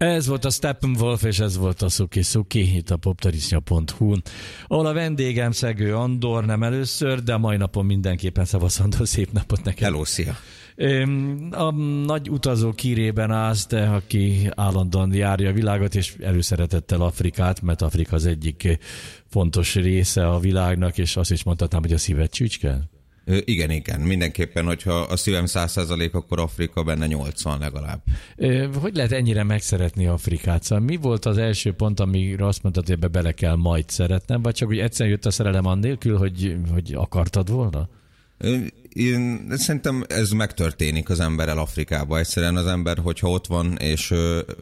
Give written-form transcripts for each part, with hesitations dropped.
Ez volt a Steppenwolf, és ez volt a Szuki itt a poptarisznya.hu-n, ahol a vendégem Szegő Andor, nem először, de mai napon mindenképpen szavasz Andor, szép napot neked. Hello, szia! A nagy utazó kírében állsz te, aki állandóan járja a világot, és előszeretettel Afrikát, mert Afrika az egyik fontos része a világnak, és azt is mondhatnám, hogy a szíved csücske? Igen. Mindenképpen, hogyha a szívem 100%, akkor Afrika benne 80 legalább. Hogy lehet ennyire megszeretni Afrikát? Szóval mi volt az első pont, amire azt mondtad, hogy ebbe bele kell majd szeretnem, vagy csak úgy egyszerűen jött a szerelem annélkül, hogy akartad volna? Én szerintem ez megtörténik az emberrel Afrikában. Egyszerűen az ember, hogyha ott van, és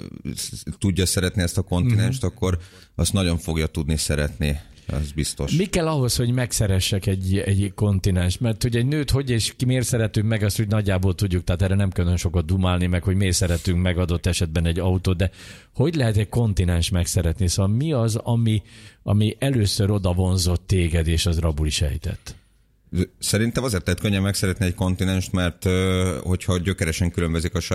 tudja szeretni ezt a kontinenst, akkor azt nagyon fogja tudni szeretni. Ez biztos. Mi kell ahhoz, hogy megszeressek egy kontinens? Mert hogy egy nőt hogy és ki miért szeretünk meg, azt úgy nagyjából tudjuk, tehát erre nem kell sokat dumálni meg, hogy miért szeretünk meg adott esetben egy autót, de hogy lehet egy kontinens megszeretni? Szóval mi az, ami először oda vonzott téged, és az rabul is ejtett? Szerintem azért lehet könnyen megszeretni egy kontinenst, mert hogyha gyökeresen különbözik a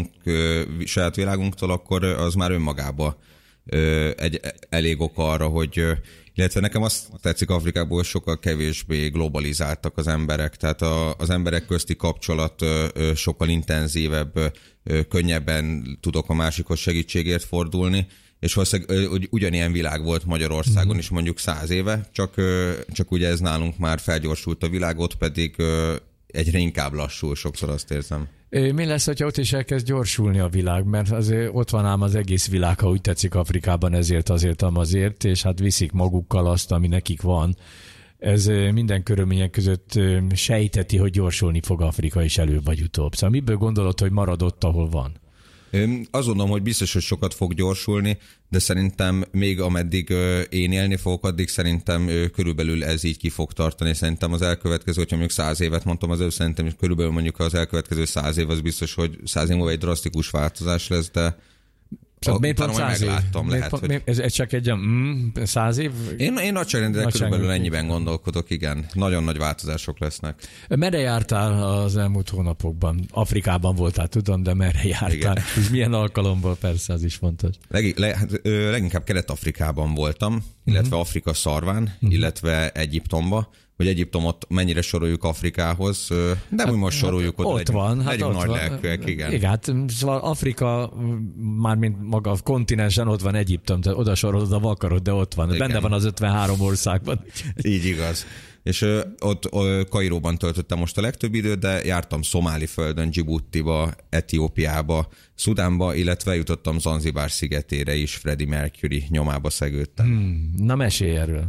saját világunktól, akkor az már önmagában egy elég ok arra, hogy illetve nekem azt tetszik Afrikából, hogy sokkal kevésbé globalizáltak az emberek, tehát az emberek közti kapcsolat sokkal intenzívebb, könnyebben tudok a másikhoz segítségért fordulni, és valószínűleg ugyanilyen világ volt Magyarországon is mondjuk 100 éve, csak ugye ez nálunk már felgyorsult a világ, ott pedig egyre inkább lassul, sokszor azt érzem. Mi lesz, hogyha ott is elkezd gyorsulni a világ? Mert azért ott van ám az egész világ, ha úgy tetszik Afrikában, ezért, és hát viszik magukkal azt, ami nekik van. Ez minden körülmények között sejteti, hogy gyorsulni fog Afrika is előbb vagy utóbb. Szóval miből gondolod, hogy marad ott, ahol van? Azt gondolom, hogy biztos, hogy sokat fog gyorsulni, de szerintem még ameddig én élni fogok, addig szerintem körülbelül ez így ki fog tartani. Szerintem az elkövetkező, hogyha mondjuk 100 évet mondtam az előbb, szerintem körülbelül mondjuk az elkövetkező 100 év az biztos, hogy 100 év múlva egy drasztikus változás lesz, de miért pont 100 év? Hogy... Ez csak egy 100 év? Én nagyságrendileg körülbelül ennyiben gondolkodok, igen. Nagyon nagy változások lesznek. Merre jártál az elmúlt hónapokban? Afrikában voltál, tudom, de merre jártál? És milyen alkalomból, persze, az is fontos. Leginkább Kelet-Afrikában voltam, illetve Afrika szarván, illetve Egyiptomba. Hogy Egyiptomot mennyire soroljuk Afrikához, de úgy most soroljuk oda. Ott van. Legyünk nagy lelkűek, igen. Igen, hát szóval Afrika, mármint maga a kontinensen ott van Egyiptom, tehát oda sorolod, ahol akarod, de ott van. Igen. Benne van az 53 országban. Így igaz. És ott Kairóban töltöttem most a legtöbb időt, de jártam Szomáli földön, Djiboutiba, Etiópiába, Szudánba, illetve jutottam Zanzibár szigetére is, Freddie Mercury nyomába szegődtem. Na mesélj erről.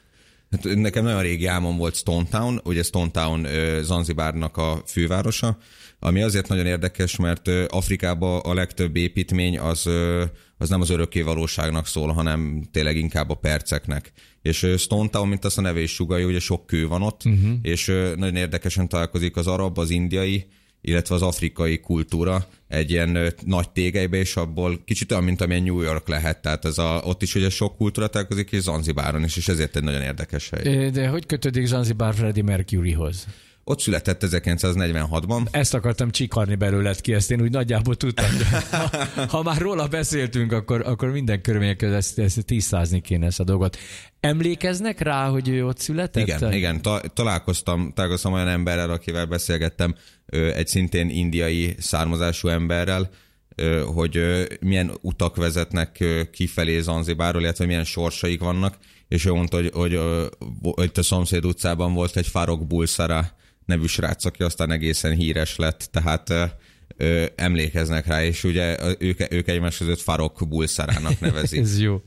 Nekem nagyon régi álmom volt Stone Town, ugye Stone Town Zanzibárnak a fővárosa, ami azért nagyon érdekes, mert Afrikában a legtöbb építmény az nem az örökké valóságnak szól, hanem tényleg inkább a perceknek. És Stone Town, mint azt a neve is sugallja, ugye sok kő van ott, és nagyon érdekesen találkozik az arab, az indiai, illetve az afrikai kultúra egy ilyen nagy tégelybe, és abból kicsit olyan, mint amilyen New York lehet. Tehát ott is ugye sok kultúra találkozik, és Zanzibáron is, és ezért egy nagyon érdekes hely. De hogy kötődik Zanzibár Freddie Mercuryhoz? Ott született 1946-ban. Ezt akartam csikarni belőled ki, ezt én úgy nagyjából tudtam. Ha már róla beszéltünk, akkor minden körülmények között ezt tisztázni kéne ezt a dolgot. Emlékeznek rá, hogy ő ott született? Igen. Találkoztam olyan emberrel, akivel beszélgettem, egy szintén indiai származású emberrel, hogy milyen utak vezetnek kifelé Zanzibárról, illetve milyen sorsaik vannak, és ő mondta, hogy a szomszéd utcában volt egy Farok Bulsara nevű srác, aki aztán egészen híres lett, tehát emlékeznek rá, és ugye ők egymás között Farok Bulsarának nevezik. Ez jó.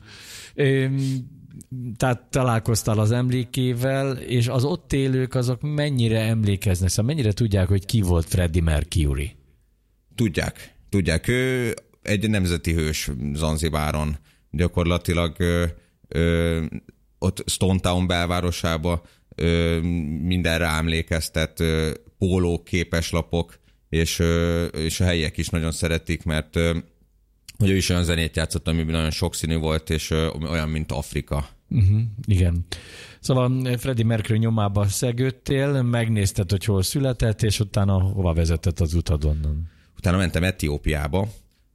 Tehát találkoztál az emlékével, és az ott élők azok mennyire emlékeznek, szóval mennyire tudják, hogy ki volt Freddie Mercury? Tudják. Ő egy nemzeti hős Zanzibáron. Gyakorlatilag ott Stone Town belvárosába mindenre emlékeztet, pólók, képeslapok, és a helyiek is nagyon szeretik, mert hogy ő is olyan zenét játszott, ami nagyon sokszínű volt, és olyan, mint Afrika. Igen. Szóval Freddie Mercury nyomába szegődtél, megnézted, hogy hol született, és utána hova vezetett az utad onnan? Utána mentem Etiópiába,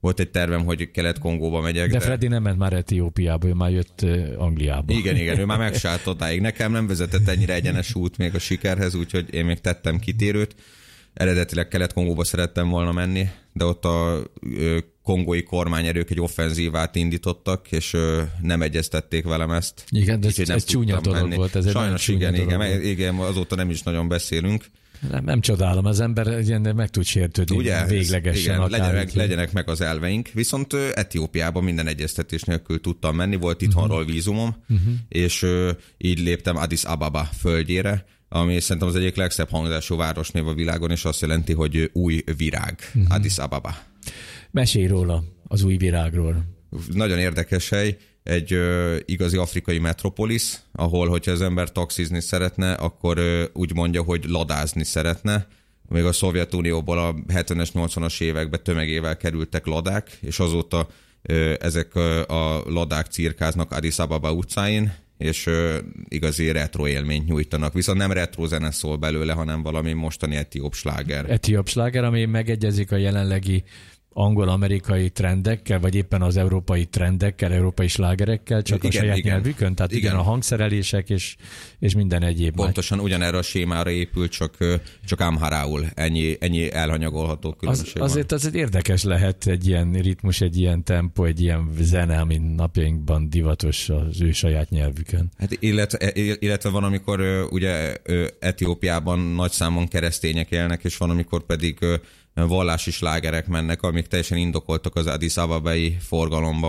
volt egy tervem, hogy Kelet-Kongóba megyek. De Freddy nem ment már Etiópiába, ő már jött Angliába. Igen, ő már megsált odáig. Nekem nem vezetett ennyire egyenes út még a sikerhez, úgyhogy én még tettem kitérőt. Eredetileg Kelet-Kongóba szerettem volna menni, de ott a kongói kormányerők egy offenzívát indítottak, és nem egyeztették velem ezt. Igen, de ez csúnya dolog volt. Ez sajnos igen, azóta nem is nagyon beszélünk. Nem csodálom, az ember ilyen meg tud sértődni. Ugye, véglegesen. Igen, legyenek meg az elveink. Viszont Etiópiában minden egyeztetés nélkül tudtam menni, volt itthonról vízumom, és így léptem Addis Ababa földjére, ami szerintem az egyik legszebb hangzású városnév a világon, és azt jelenti, hogy új virág. Addis Ababa. Mesélj róla, az új virágról. Nagyon érdekes hely, egy igazi afrikai metropolis, ahol, hogyha az ember taxizni szeretne, akkor úgy mondja, hogy ladázni szeretne. Még a Szovjetunióból a 70-es, 80-as években tömegével kerültek ladák, és azóta ezek a ladák cirkáznak Addis Ababa utcáin, és igazi retro élményt nyújtanak. Viszont nem retro zene szól belőle, hanem valami mostani etióp sláger. Etióp sláger, ami megegyezik a jelenlegi angol-amerikai trendekkel, vagy éppen az európai trendekkel, európai slágerekkel, csak igen, a saját nyelvükön? Tehát igen, a hangszerelések és minden egyéb. Pontosan ugyanerre a sémára épül, csak amharául. Ennyi elhanyagolható különbség azért érdekes lehet egy ilyen ritmus, egy ilyen tempó, egy ilyen zene, ami napjainkban divatos az ő saját nyelvükön. Hát illetve van, amikor ugye Etiópiában nagy számon keresztények élnek, és van, amikor pedig vallási slágerek mennek, amik teljesen indokoltak az Addis Ababai forgalomba,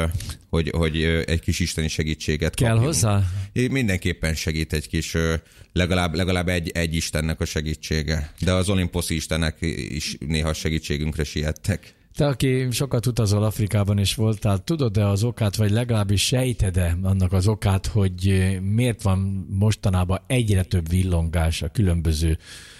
hogy egy kis isteni segítséget kell kapjunk. Hozzá? Mindenképpen segít egy kis, legalább egy istennek a segítsége. De az olimposzi istenek is néha segítségünkre siettek. Te, aki sokat utazol Afrikában is voltál, tudod-e az okát, vagy legalábbis sejted-e annak az okát, hogy miért van mostanában egyre több villongás a különböző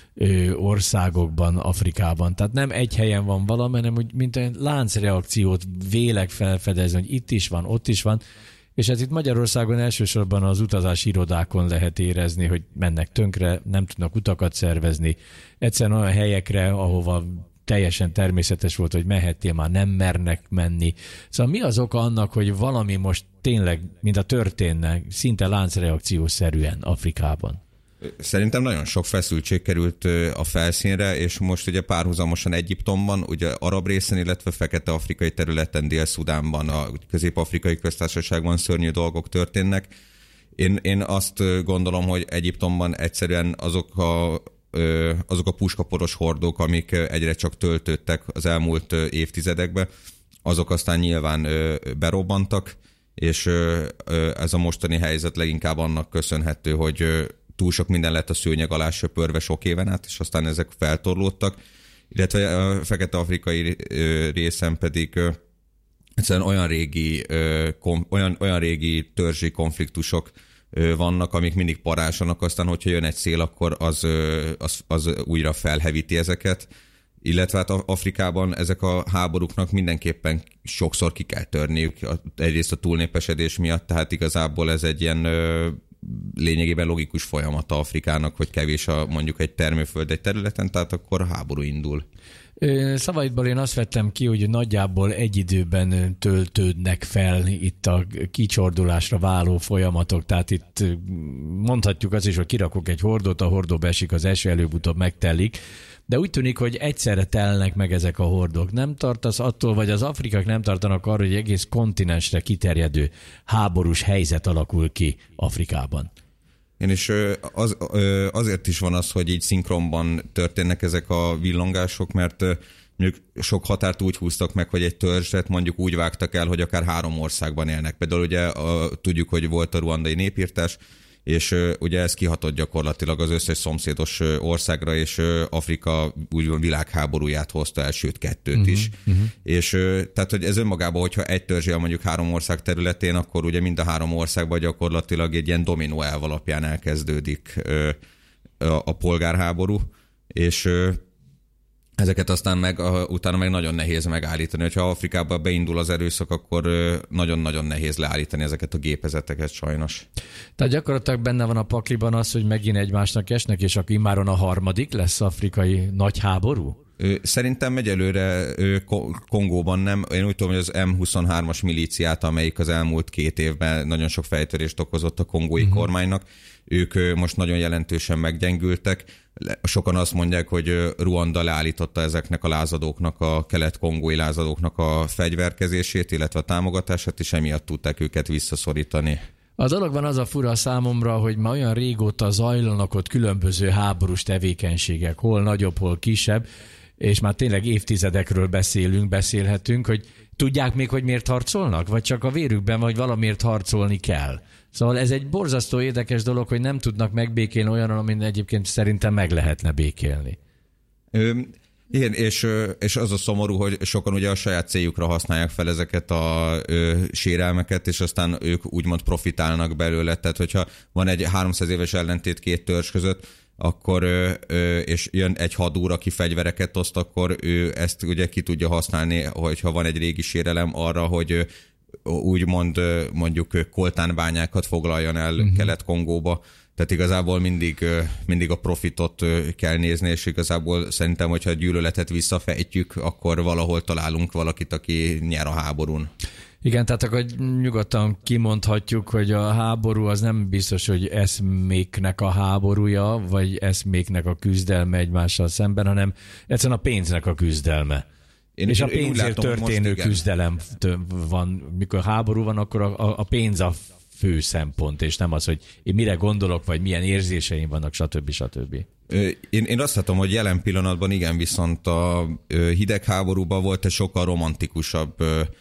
országokban, Afrikában. Tehát nem egy helyen van valami, hanem úgy, mint egy láncreakciót vélek felfedezni, hogy itt is van, ott is van, és ez itt Magyarországon elsősorban az utazási irodákon lehet érezni, hogy mennek tönkre, nem tudnak utakat szervezni. Egyszerűen olyan helyekre, ahova teljesen természetes volt, hogy mehettél, már nem mernek menni. Szóval mi az oka annak, hogy valami most tényleg, mint a történne, szinte láncreakciószerűen Afrikában? Szerintem nagyon sok feszültség került a felszínre, és most ugye párhuzamosan Egyiptomban, ugye arab részen, illetve fekete-afrikai területen, Dél-Szudánban, a Közép-Afrikai Köztársaságban szörnyű dolgok történnek. Én azt gondolom, hogy Egyiptomban egyszerűen azok a puskaporos hordók, amik egyre csak töltődtek az elmúlt évtizedekben, azok aztán nyilván berobbantak, és ez a mostani helyzet leginkább annak köszönhető, hogy túl sok minden lett a szőnyeg alá söpörve sok éven át, és aztán ezek feltorlódtak, illetve a fekete-afrikai részen pedig egyszerűen olyan régi törzsi konfliktusok vannak, amik mindig parásanak, aztán hogyha jön egy szél, akkor az újra felhevíti ezeket, illetve hát Afrikában ezek a háborúknak mindenképpen sokszor ki kell törniük, egyrészt a túlnépesedés miatt, tehát igazából ez egy ilyen lényegében logikus folyamata Afrikának, hogy kevés mondjuk egy termőföld egy területen, tehát akkor háború indul. Szavaidból én azt vettem ki, hogy nagyjából egy időben töltődnek fel itt a kicsordulásra váló folyamatok, tehát itt mondhatjuk azt is, hogy kirakok egy hordót, a hordó beesik, az eső előbb-utóbb megtelik, de úgy tűnik, hogy egyszerre telnek meg ezek a hordók. Nem tartasz attól, vagy az afrikák nem tartanak arra, hogy egész kontinensre kiterjedő háborús helyzet alakul ki Afrikában? Én is azért is van az, hogy így szinkronban történnek ezek a villongások, mert mondjuk sok határt úgy húztak meg, hogy egy törzset mondjuk úgy vágtak el, hogy akár 3 országban élnek. Például ugye tudjuk, hogy volt a ruandai népírtás, és ugye ez kihatott gyakorlatilag az összes szomszédos országra, és Afrika úgymond világháborúját hozta el, sőt 2 is. És tehát, hogy ez önmagában, hogyha egy törzs él mondjuk 3 ország területén, akkor ugye mind a 3 országban gyakorlatilag egy ilyen dominó elv alapján elkezdődik a polgárháború, és ezeket aztán utána meg nagyon nehéz megállítani. Hogyha Afrikában beindul az erőszak, akkor nagyon-nagyon nehéz leállítani ezeket a gépezeteket sajnos. Tehát gyakorlatilag benne van a pakliban az, hogy megint egymásnak esnek, és akkor immáron a harmadik lesz afrikai nagy háború? Szerintem egyelőre Kongóban nem. Én úgy tudom, hogy az M23-as milíciát, amelyik az elmúlt 2 évben nagyon sok fejtörést okozott a kongói kormánynak, ők most nagyon jelentősen meggyengültek. Sokan azt mondják, hogy Ruanda leállította ezeknek a lázadóknak, a kelet-kongói lázadóknak a fegyverkezését, illetve a támogatását, és emiatt tudták őket visszaszorítani. A dologban az a fura számomra, hogy ma olyan régóta zajlanak ott különböző háborús tevékenységek, hol nagyobb, hol kisebb, és már tényleg évtizedekről beszélhetünk, hogy tudják még, hogy miért harcolnak? Vagy csak a vérükben, vagy valamiért harcolni kell? Szóval ez egy borzasztó érdekes dolog, hogy nem tudnak megbékélni olyanon, amin egyébként szerintem meg lehetne békélni. Igen, és az a szomorú, hogy sokan ugye a saját céljukra használják fel ezeket a sérelmeket, és aztán ők úgymond profitálnak belőle. Tehát, hogyha van egy 300 éves ellentét 2 törzs között, akkor, és jön egy hadúr, aki fegyvereket oszt, akkor ő ezt ugye ki tudja használni, hogyha van egy régi sérelem arra, hogy úgymond mondjuk koltánbányákat foglaljon el Kelet-Kongóba. Tehát igazából mindig a profitot kell nézni, és igazából szerintem, hogyha a gyűlöletet visszafejtjük, akkor valahol találunk valakit, aki nyer a háborún. Igen, tehát akkor nyugodtan kimondhatjuk, hogy a háború az nem biztos, hogy eszméknek a háborúja, vagy eszméknek a küzdelme egymással szemben, hanem egyszerűen a pénznek a küzdelme. És a pénzért történő küzdelem van. Mikor háború van, akkor a pénz a fő szempont, és nem az, hogy én mire gondolok, vagy milyen érzéseim vannak, stb. Én azt látom, hogy jelen pillanatban igen, viszont a hidegháborúban volt egy sokkal romantikusabb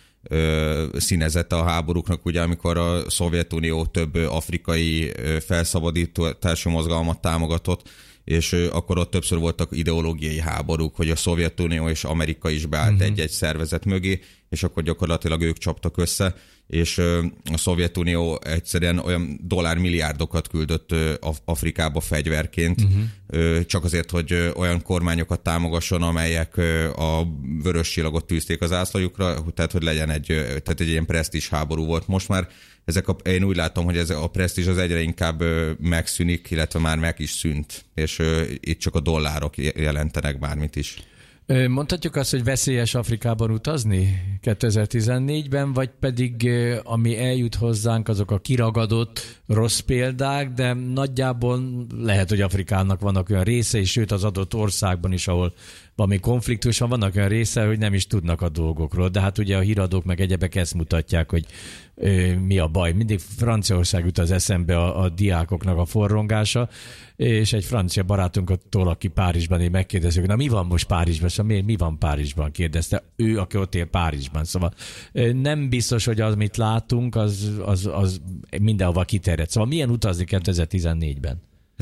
színezete a háborúknak, ugye amikor a Szovjetunió több afrikai felszabadítási mozgalmat támogatott, és akkor ott többször voltak ideológiai háborúk, hogy a Szovjetunió és Amerika is beállt egy-egy szervezet mögé, és akkor gyakorlatilag ők csaptak össze, és a Szovjetunió egyszerűen olyan dollármilliárdokat küldött Afrikába fegyverként, csak azért, hogy olyan kormányokat támogasson, amelyek a vörös csillagot tűzték az ászlajukra, tehát hogy legyen egy ilyen presztízs háború volt. Most már én úgy látom, hogy ez a presztízs az egyre inkább megszűnik, illetve már meg is szűnt, és itt csak a dollárok jelentenek bármit is. Mondhatjuk azt, hogy veszélyes Afrikában utazni 2014-ben, vagy pedig ami eljut hozzánk, azok a kiragadott rossz példák, de nagyjából lehet, hogy Afrikának vannak olyan részei, sőt az adott országban is, ahol valami konfliktus van, vannak olyan része, hogy nem is tudnak a dolgokról, de hát ugye a híradók meg egyebek ezt mutatják, hogy mi a baj. Mindig Franciaország jut az eszembe a diákoknak a forrongása, és egy francia barátunktól, aki Párizsban, én megkérdezzük, na mi van most Párizsban? Szóval mi van Párizsban? Kérdezte ő, aki ott él Párizsban. Szóval nem biztos, hogy az, mit látunk, az mindenhova kiterjed. Szóval milyen utazni 2014-ben?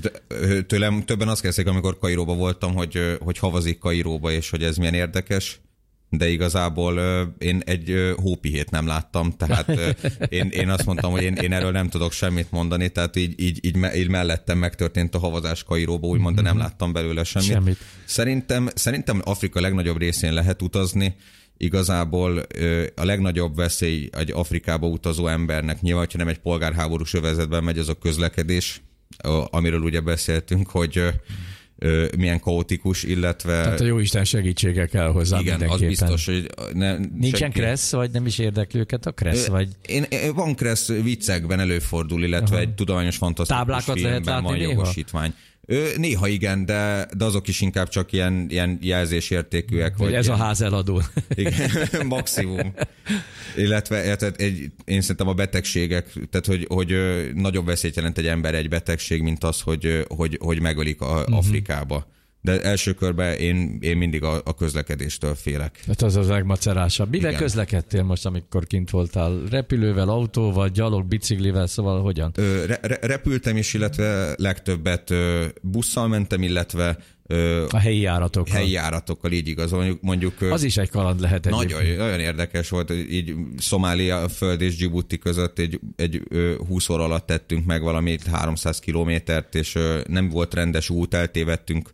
Tőlem többen azt kezdték, amikor Kairóba voltam, hogy havazik Kairóba, és hogy ez milyen érdekes, de igazából én egy hópihét nem láttam, tehát én azt mondtam, hogy én erről nem tudok semmit mondani, tehát így mellettem megtörtént a havazás Kairóba, úgymond, de nem láttam belőle semmit. Szerintem Afrika legnagyobb részén lehet utazni. Igazából a legnagyobb veszély egy Afrikába utazó embernek, nyilván, ha nem egy polgárháborús övezetben megy, az a közlekedés, amiről ugye beszéltünk, hogy milyen kaotikus, illetve... Tehát a jóisten segítsége kell hozzá. Igen, mindenképpen. Az biztos, hogy... Nincsen kressz, vagy nem is érdekli őket a kressz? Vagy... Van kressz, viccekben előfordul, illetve egy tudományos fantasztikus filmben van jogosítvány. Néha igen, de azok is inkább csak ilyen jelzésértékűek. Vagy ez a ház eladó. Igen, maximum. Illetve én szerintem a betegségek, tehát hogy nagyobb veszélyt jelent egy ember egy betegség, mint az, hogy megölik Afrikába. De első körben én mindig a közlekedéstől félek. Hát az legmacerásabb. Mivel közlekedtél most, amikor kint voltál? Repülővel, autóval, gyalog, biciklivel, szóval hogyan? Repültem is, illetve legtöbbet busszal mentem, illetve a helyi járatokkal. Helyi járatokkal, így igaz. Mondjuk, az is egy kaland lehet egyébként. Nagyon érdekes volt, így Szomália föld és Djibouti között egy 20 óra alatt tettünk meg valami 300 kilométert, és nem volt rendes út, eltévedtünk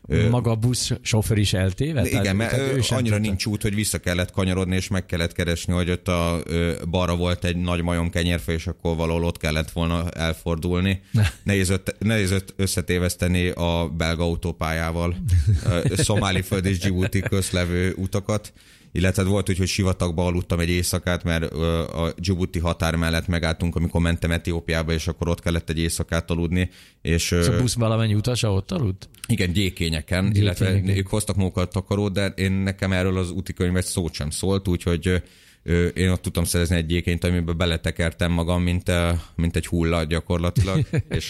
Maga a buszsofőr is eltévedt? Igen, mert annyira nincs út, hogy vissza kellett kanyarodni, és meg kellett keresni, hogy ott a balra volt egy nagy majom kenyérfa, és akkor valahol ott kellett volna elfordulni. Nehéz összetéveszteni a belga autópályával Szomáli-föld és Djibouti közlevő utakat. Illetve volt úgy, hogy sivatagba aludtam egy éjszakát, mert a Djibouti határ mellett megálltunk, amikor mentem Etiópiába, és akkor ott kellett egy éjszakát aludni. És a busz valamennyi utasa ott aludt? Igen, gyékényeken, illetve ők hoztak magukat takarót, de nekem erről az útikönyv egy szót sem szólt, úgyhogy én ott tudtam szerezni egy gyékényt, amiben beletekertem magam, mint egy hulla gyakorlatilag,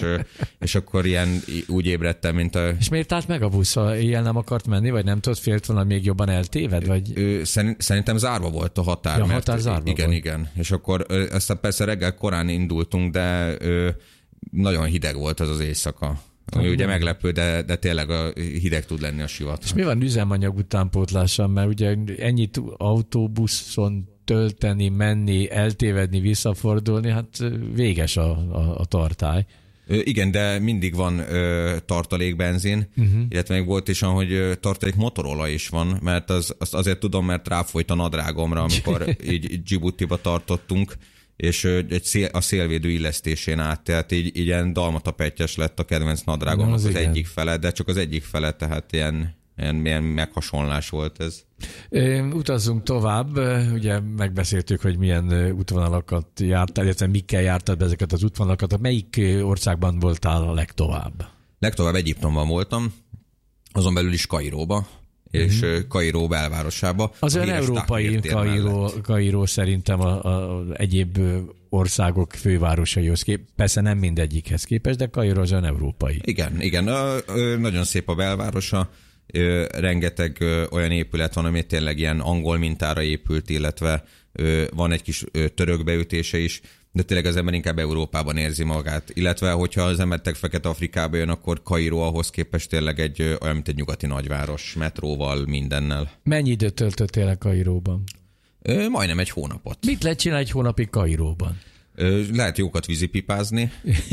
és akkor úgy ébredtem, mint a... És miért állt meg a busz? Éjjel nem akart menni, vagy nem tudott, félt volna még jobban eltéved? Vagy... Szerintem zárva volt a határ. Ja, a határ zárva igen, volt. Igen. És akkor aztán persze reggel korán indultunk, de nagyon hideg volt az éjszaka. Ami ugye meglepő, de tényleg a hideg tud lenni a sivatag. És mi van üzemanyag utánpótlással? Mert ugye ennyit autóbuszon tölteni, menni, eltévedni, visszafordulni, hát véges a tartály. Igen, de mindig van tartalékbenzin, illetve még volt is, hogy tartalék motorola is van, mert azt azért tudom, mert ráfolyt a nadrágomra, amikor így Djiboutiba tartottunk, és a szélvédő illesztésén át, tehát így ilyen dalmatapetyes lett a kedvenc nadrágomnak az egyik fele, de csak az egyik fele, tehát ilyen meghasonlás volt ez. Utazzunk tovább, ugye megbeszéltük, hogy milyen útvonalakat jártál, illetve mikkel jártad be ezeket az útvonalakat, melyik országban voltál a legtovább? Legtovább Egyiptomban voltam, azon belül is Kairóba, és Kairó belvárosába. Az olyan európai Kairó szerintem a egyéb országok fővárosaihoz persze nem mindegyikhez képest, de Kairó az olyan európai. Igen, nagyon szép a belvárosa, rengeteg olyan épület van, ami tényleg ilyen angol mintára épült, illetve van egy kis török beütése is, de tényleg az ember inkább Európában érzi magát. Illetve, hogyha az ember Fekete-Afrikába jön, akkor Kairó ahhoz képest tényleg olyan, mint egy nyugati nagyváros, metróval, mindennel. Mennyi időt töltöttél Kairóban? Majdnem egy hónapot. Mit lehet csinálni egy hónapig Kairóban? Lehet jókat vízipipázni.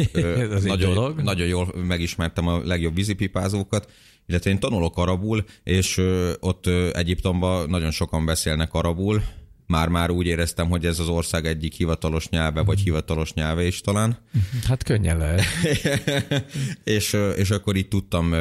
Nagyon jól megismertem a legjobb vízipipázókat, illetve én tanulok arabul, és ott Egyiptomban nagyon sokan beszélnek arabul. Már úgy éreztem, hogy ez az ország egyik hivatalos nyelve, vagy hivatalos nyelve is talán. Hát könnyen lehet. és akkor így tudtam,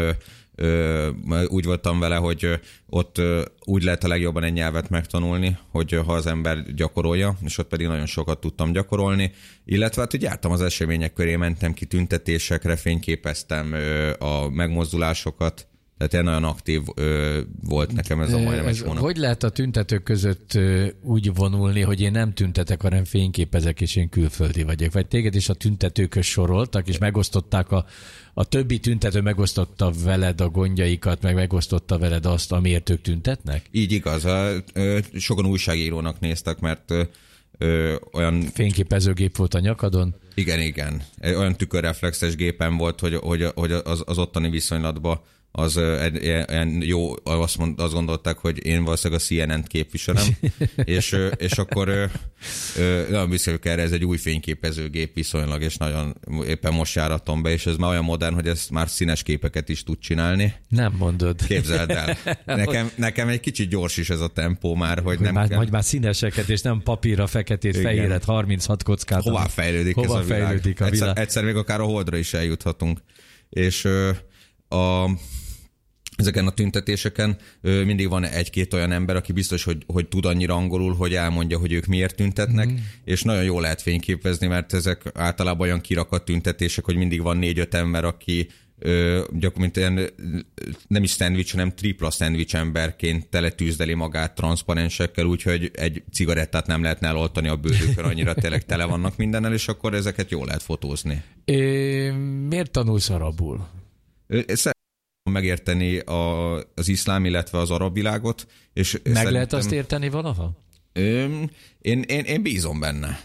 úgy voltam vele, hogy ott úgy lehet a legjobban egy nyelvet megtanulni, hogy ha az ember gyakorolja, és ott pedig nagyon sokat tudtam gyakorolni, illetve hát, hogy jártam az események köré, mentem ki tüntetésekre, fényképeztem a megmozdulásokat, tehát ilyen nagyon aktív volt nekem ez a majdnem egy hónap. Hogy lehet a tüntetők között úgy vonulni, hogy én nem tüntetek, hanem fényképezek, és én külföldi vagyok? Vagy téged is a tüntetőköz soroltak, és megosztották a többi tüntető megosztotta veled a gondjaikat, meg megosztotta veled azt, amiért ők tüntetnek? Így igaz. Sokan újságírónak néztek, mert olyan... Fényképezőgép volt a nyakadon? Igen. Olyan tükörreflexes gépen volt, hogy az ottani viszonylatban az ilyen jó, azt gondolták, hogy én valószínűleg a CNN-t képviselem, és akkor nagyon büszkék erre, ez egy új fényképezőgép viszonylag, és nagyon éppen most járatom be, és ez már olyan modern, hogy ez már színes képeket is tud csinálni. Nem mondod. Képzeld el. Nekem egy kicsit gyors is ez a tempó már, hogy nem már, kell... Hogy már színeseket, és nem papírra, feketét, fehéret, 36 kockát. Hová fejlődik ez a világ? Egyszer még akár a Holdra is eljuthatunk. És ezeken a tüntetéseken mindig van egy-két olyan ember, aki biztos, hogy tud annyira angolul, hogy elmondja, hogy ők miért tüntetnek, és nagyon jól lehet fényképezni, mert ezek általában olyan kirakat tüntetések, hogy mindig van 4-5 ember, aki gyakorlatilag nem is szendvics, hanem tripla szendvics emberként teletűzdeli magát transzparensekkel, úgyhogy egy cigarettát nem lehetne eloltani a bőrükön, annyira tényleg tele vannak mindennel, és akkor ezeket jól lehet fotózni. Miért tanulsz arabul? Megérteni az iszlám, illetve az arab világot. És lehet azt érteni valaha? Én bízom benne.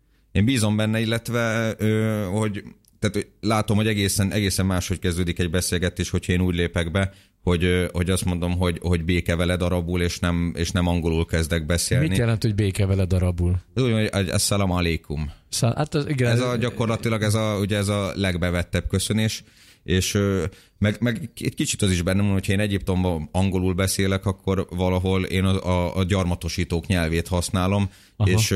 Illetve hogy tehát látom, hogy egészen máshogy kezdődik egy beszélgetés, hogyha én úgy lépek be, hogy azt mondom, hogy béke veled arabul, és nem angolul kezdek beszélni. Mit jelent, hogy béke veled arabul? Úgy, hogy assalamu alaikum. Hát igen. Gyakorlatilag ez a legbevettebb köszönés, és meg egy kicsit az is bennem van, hogyha én Egyiptomban angolul beszélek, akkor valahol én a gyarmatosítók nyelvét használom, aha, és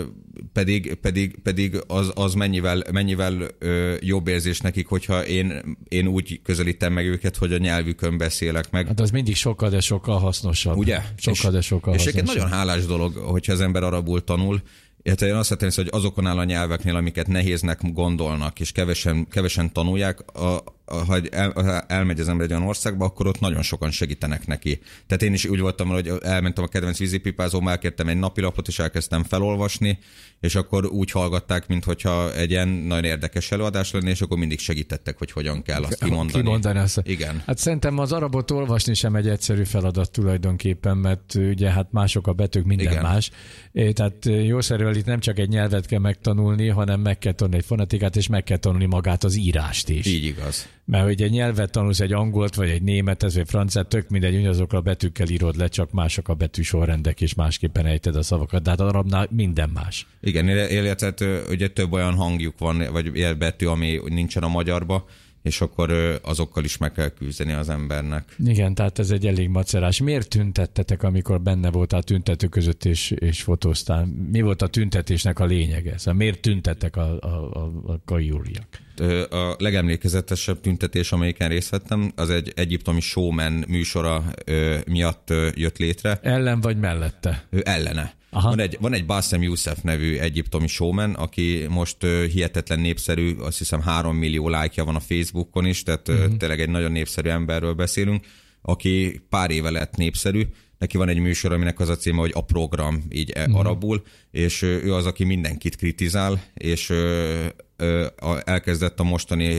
pedig az mennyivel jobb érzés nekik, hogyha én úgy közelítem meg őket, hogy a nyelvükön beszélek meg. Hát az mindig sokkal, de sokkal hasznosabb. Ugye? Sokkal, de sokkal és hasznosabb. És egy nagyon hálás dolog, hogyha az ember arabul tanul. Hát én azt szeretném, hogy azokon a nyelveknél, amiket nehéznek gondolnak, és kevesen tanulják, ha elmegy az ember egy olyan országba, akkor ott nagyon sokan segítenek neki. Tehát én is úgy voltam, hogy elmentem a kedvenc vízipipázóba, elkértem egy napilapot, és elkezdtem felolvasni, és akkor úgy hallgatták, mintha egy ilyen nagyon érdekes előadás lenne, és akkor mindig segítettek, hogy hogyan kell azt kimondani. Igen. Hát szerintem az arabot olvasni sem egy egyszerű feladat tulajdonképpen, mert ugye hát mások a betűk, minden igen, más. Tehát jószerűen itt nem csak egy nyelvet kell megtanulni, hanem meg kell tanulni egy fonetikát, és meg kell tanulni magát az írást is. Így igaz. Mert hogy egy nyelvet tanulsz, egy angolt, vagy egy németet, vagy franciát, tök mindegy, ugyanazokkal a betűkkel írod le, csak mások a betűsorrendek, és másképpen ejted a szavakat. De hát az arabnál minden más. Igen, illetve ugye több olyan hangjuk van, vagy betű, ami nincsen a magyarba, és akkor azokkal is meg kell küzdeni az embernek. Igen, tehát ez egy elég macerás. Miért tüntettetek, amikor benne voltál a tüntető között és fotóztál? Mi volt a tüntetésnek a lényege? Szóval miért tüntettek a kairóiak? A legemlékezetesebb tüntetés, amelyiken részt vettem, az egy egyiptomi showman műsora miatt jött létre. Ellen vagy mellette? Ellene. Van egy Bassem Youssef nevű egyiptomi showman, aki most hihetetlen népszerű, azt hiszem 3 millió lájkja van a Facebookon is, tehát tényleg egy nagyon népszerű emberről beszélünk, aki pár éve lett népszerű. Neki van egy műsor, aminek az a címe, hogy A Program, így arabul, és ő az, aki mindenkit kritizál, és elkezdett a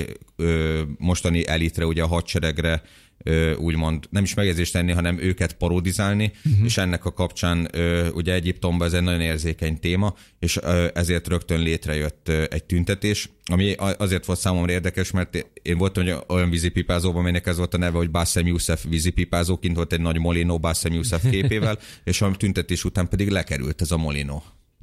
mostani elitre, ugye a hadseregre, úgymond nem is megjegyzést tenni, hanem őket parodizálni, és ennek a kapcsán ugye Egyiptomban ez egy nagyon érzékeny téma, és ezért rögtön létrejött egy tüntetés, ami azért volt számomra érdekes, mert én voltam olyan vízipipázóban, amelynek ez volt a neve, hogy Bassem Youssef vízipipázó, kint volt egy nagy Molino Bassem Youssef képével, és a tüntetés után pedig lekerült ez a Molino.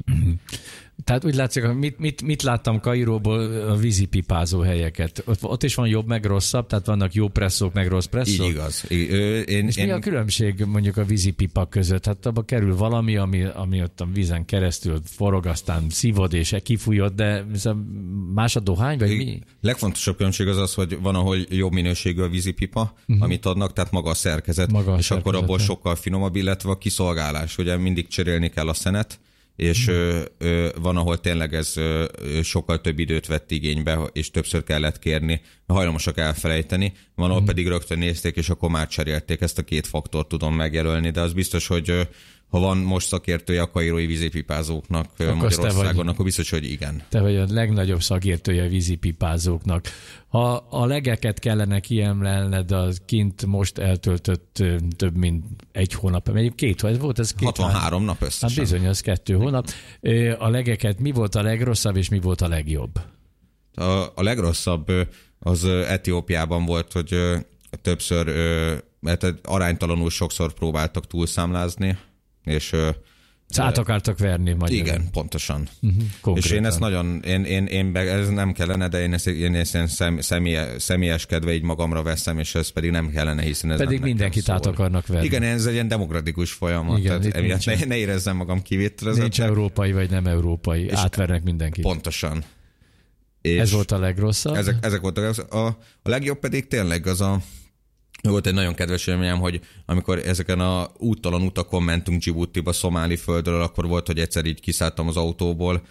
Tehát úgy látszik, mit láttam Kairóból, a vízipipázó helyeket. Ott is van jobb, meg rosszabb, tehát vannak jó presszók, meg rossz presszók. Így igaz. Mi a különbség mondjuk a vízipipa között? Hát abba kerül valami, ami ott a vízen keresztül forog, aztán szívod és kifújod, de más a dohány, vagy mi? Legfontosabb különbség az, hogy van, ahol jobb minőségű a vízipipa, amit adnak, tehát maga a szerkezet, és akkor abból sokkal finomabb, illetve a kiszolgálás. Ugye mindig cserélni kell a szenet, és van, ahol tényleg ez sokkal több időt vett igénybe, és többször kellett kérni, hajlamosak elfelejteni, van, ahol pedig rögtön nézték, és akkor már cserélték. Ezt a két faktort tudom megjelölni, de az biztos, hogy ha van most szakértője a kairói vízipipázóknak Magyarországon, akkor biztos, hogy igen. Te vagy a legnagyobb szakértője a vízipipázóknak. Ha a legeket kellene kiemelned, az kint most eltöltött több mint 1 hónap, mondjuk 2 hónap, volt ez 63 nap összesen. Hát bizony, az 2 hónap. A legeket mi volt a legrosszabb, és mi volt a legjobb? A legrosszabb az Etiópiában volt, hogy többször, mert aránytalanul sokszor próbáltak túlszámlázni, és át akartak verni magyarul. Igen, pontosan. És én ezt nagyon, ez nem kellene, de én ezt személyeskedve így magamra veszem, és ez pedig nem kellene, hiszen ez pedig mindenkit át akarnak verni. Igen, ez egy ilyen demokratikus folyamat, igen, tehát emiatt ne érezzem magam kivételezettek. Nincs európai vagy nem európai, átvernek mindenkit. Pontosan. És ez volt a legrosszabb? Ezek voltak. A legjobb pedig tényleg az volt egy nagyon kedves élményem, hogy amikor ezeken a úttalan utakon mentünk Djiboutiba, szomáli földről, akkor volt, hogy egyszer így kiszálltam az autóból,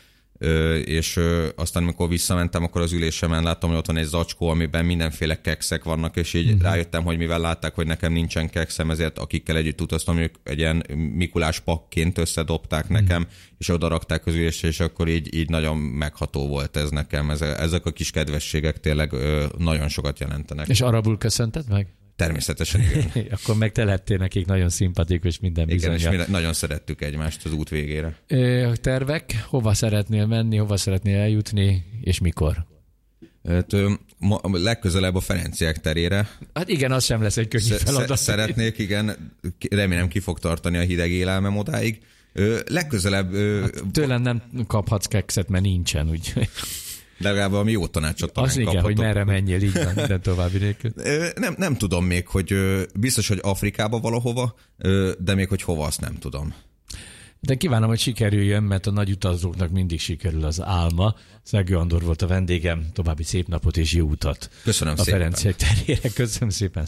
és aztán amikor visszamentem, akkor az ülésemen láttam, hogy ott van egy zacskó, amiben mindenféle kekszek vannak, és így rájöttem, hogy mivel látták, hogy nekem nincsen kekszem, ezért akikkel együtt utaztam, ők egy ilyen Mikulás pakként összedobták nekem, és odarakták az ülésre, és akkor így nagyon megható volt ez nekem. Ezek a kis kedvességek tényleg nagyon sokat jelentenek. És arabul köszönted meg? Természetesen, igen. Akkor meg te lettél nekik nagyon szimpatikus minden bizonyal. Igen, és mi nagyon szerettük egymást az út végére. Tervek? Hova szeretnél menni, hova szeretnél eljutni, és mikor? Legközelebb a Ferenciek terére. Hát igen, az sem lesz egy könnyű feladat. Szeretnék, igen. Remélem ki fog tartani a hideg élelmem odáig. Legközelebb... Hát tőlem nem kaphatsz kekszet, mert nincsen, úgy. De legalább valami jó tanácsot talán az igen, kaphatok. hogy merre menjél, így van, minden további nélkül. Nem tudom még, hogy biztos, hogy Afrikába valahova, de még hogy hova, azt nem tudom. De kívánom, hogy sikerüljön, mert a nagy utazóknak mindig sikerül az álma. Szegő Andor volt a vendégem, további szép napot és jó utat. Köszönöm a szépen. Ferenciek terére. Köszönöm szépen.